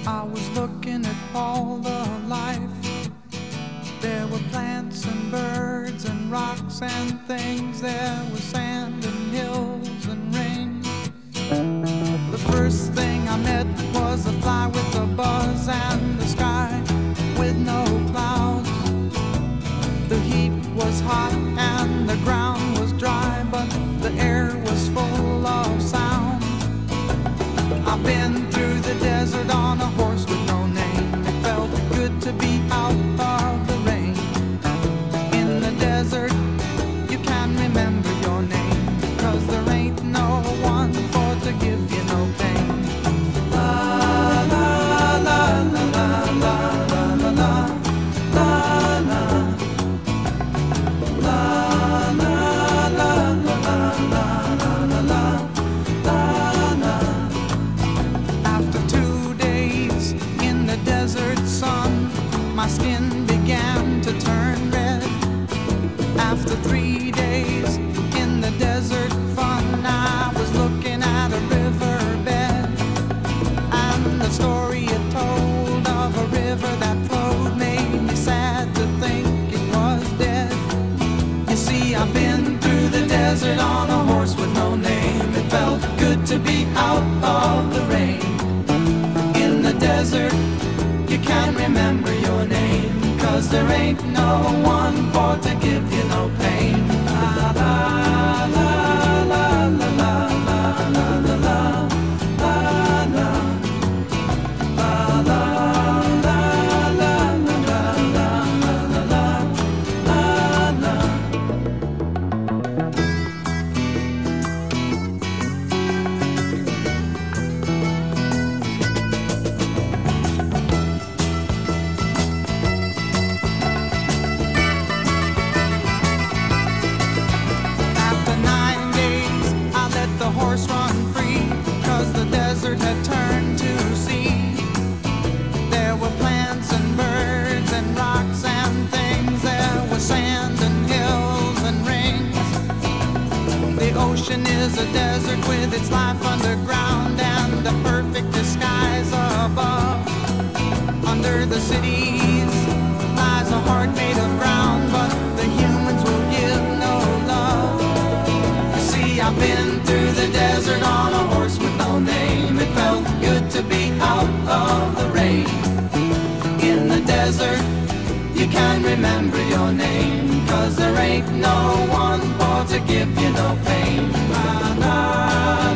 I was looking at all the life. There were plants and birds and rocks and things. There was sand and hills and rain. The first thing I met was a fly with a buzz and the sky with no clouds. The heat was hot and the ground was dry, but the air was full of sound. I've been through the desert on a horse with no name. It felt good to be out of the rain. In the desert, you can remember your name, 'cause there ain't no one for to give you no pain. La la la la la la la la la la la la la la la. After 2 days in the desert sun, my skin began to turn red. After 3 days in the desert fun, I was looking at a riverbed, and the story it told of a river that flowed made me sad to think it was dead. You see, I've been through the desert on a horse with no name. It felt good to be out of the rain. In the desert, you can't remember your name, 'cause there ain't no one for to give you no pain. La la la la la la la la la la la la la la la la la. After 9 days, I let the horse run free, 'cause the desert had turned to sea. There were plants and birds and rocks and things. There was sand and hills and rings. The ocean is a desert with its life underground and the perfect disguise above. Under the cities lies a heart made of ground, but the humans will give no love. You see, I've been through the desert on a horse with no name. It felt good to be out of the rain. In the desert, you can't remember your name, 'cause there ain't no one for to give you no pain. La, la,